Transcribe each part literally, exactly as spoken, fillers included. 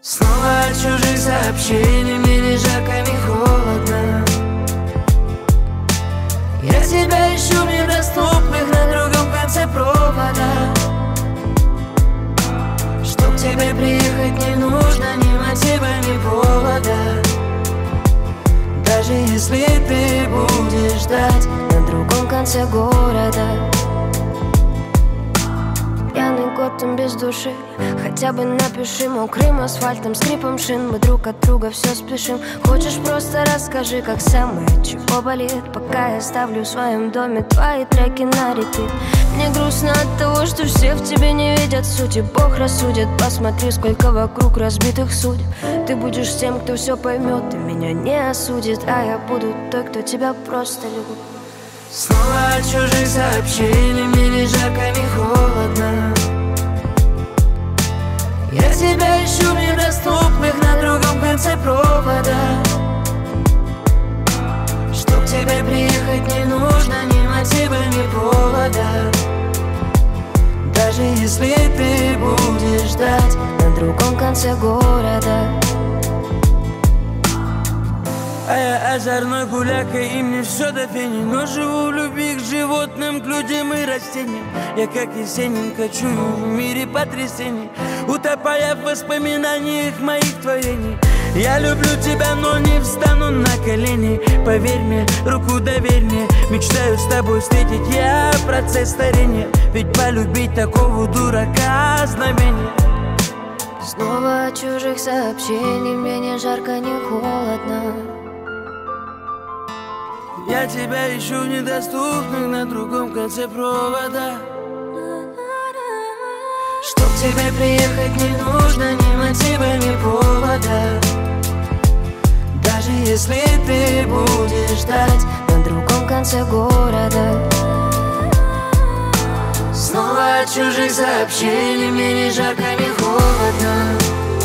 Снова от чужих сообщений, мне ни жарко, ни холодно. Я тебя ищу в недоступных на другом конце провода. Чтоб к тебе приехать не нужно ни мотива, ни повода. Даже если ты будешь ждать на другом конце города. Пьяный год, он без души. Хотя бы напиши мокрым асфальтом, скрипом шин. Мы друг от друга все спешим. Хочешь, просто расскажи, как самое, чего болит. Пока я ставлю в своем доме твои треки на репит. Мне грустно от того, что все в тебе не видят сути. Бог рассудит, посмотри, сколько вокруг разбитых судеб. Ты будешь тем, кто все поймет и меня не осудит. А я буду той, кто тебя просто любит. Снова от чужих сообщений, мне ни жарко, ни холодно. Я тебя ищу в недоступных на другом конце провода. Чтоб к тебе приехать не нужно ни мотива, ни повода. Даже если ты будешь ждать на другом конце города. А я озорной гуляка, и мне все до фени. Но живу в любви к животным, к людям и растениям. Я как Есенин кочую в мире потрясений, утопая в воспоминаниях моих творений. Я люблю тебя, но не встану на колени. Поверь мне, руку доверь мне. Мечтаю с тобой встретить я процесс старения. Ведь полюбить такого дурака знамение. Снова от чужих сообщений, мне ни жарко, ни холодно. Я тебя ищу в недоступных на другом конце провода. Чтоб к тебе приехать не нужно ни мотива, ни повода. Даже если ты будешь ждать на другом конце города. Снова от чужих сообщений, мне ни жарко, ни холодно.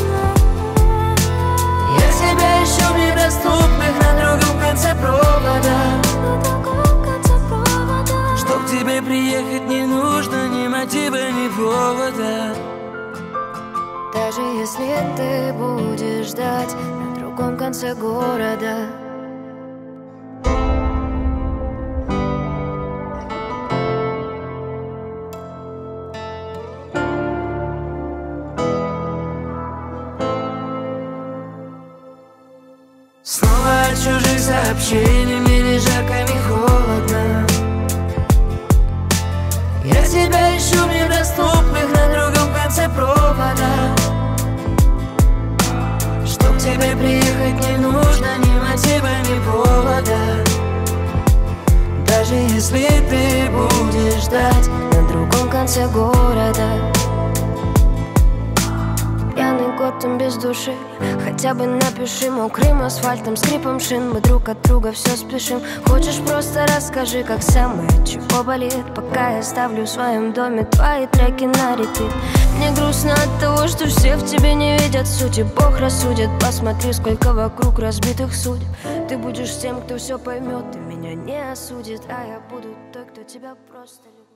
Я тебя ищу в недоступных на другом конце провода. Чтоб к тебе приехать не нужно ни мотива, ни повода. Даже если ты будешь ждать на другом конце города. Снова от чужих сообщений, мне ни жарко, ни холодно. Я тебя ищу в недоступных на другом конце провода. Чтоб к тебе приехать не нужно ни мотива, ни повода. Даже если ты будешь ждать на другом конце города. Пьяный год, он без души. Хотя бы напиши мокрым асфальтом, скрипом шин. Мы друг от друга все спешим. Хочешь, просто расскажи, как самое, чего болит. Пока я ставлю в своем доме твои треки на репит. Мне грустно от того, что все в тебе не видят сути. Бог рассудит, посмотри, сколько вокруг разбитых судеб. Ты будешь тем, кто все поймет и меня не осудит. А я буду той, кто тебя просто любит.